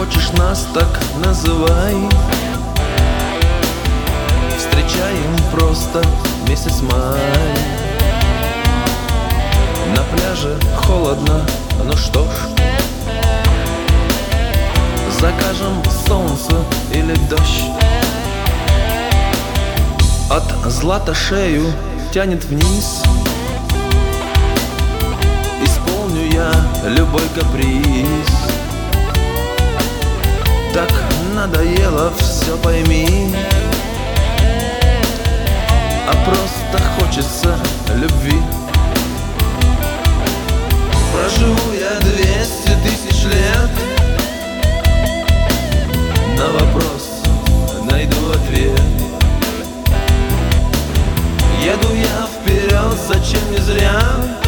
хочешь нас, так называй. Встречаем просто месяц май. На пляже холодно, ну что ж, закажем солнце или дождь. От злата шею тянет вниз. Исполню я любой каприз. Так надоело, все пойми. А просто хочется любви. Проживу я 200 тысяч лет. На вопрос найду ответ. Еду я вперед, зачем не зря.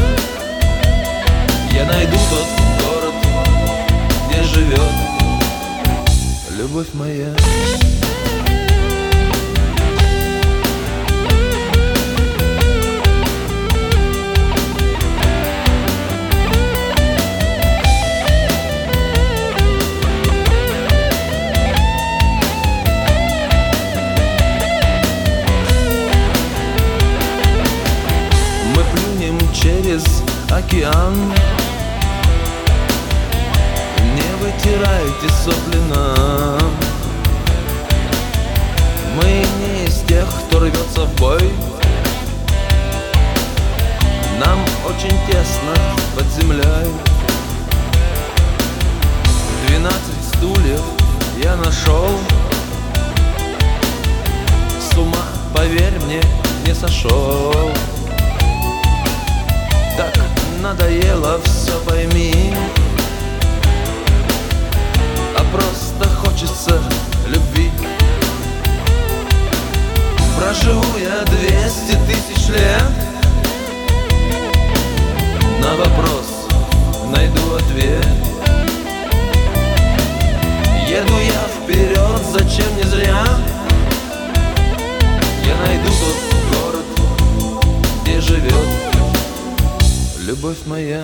Я найду тот город, где живет любовь моя. Через океан. Не вытирайте сопли нам. Мы не из тех, кто рвется в бой. Нам очень тесно под землей. 12 стульев я нашел. С ума, поверь мне, не сошел. Так надоело, все пойми. А просто хочется любви. Проживу я 200 тысяч лет. На вопрос найду ответ. Еду я вперед, зачем не зря. Я найду тот город, где живет любовь моя.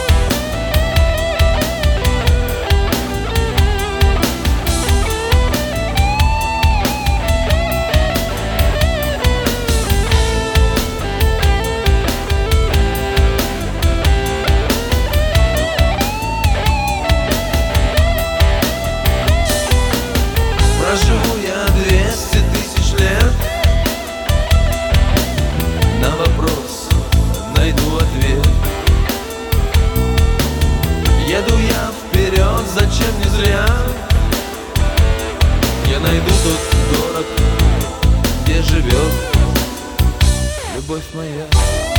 Проживу я 200 тысяч лет. На вопрос найду ответ. Еду я вперед, зачем не зря. Я найду тот город, где живет любовь моя.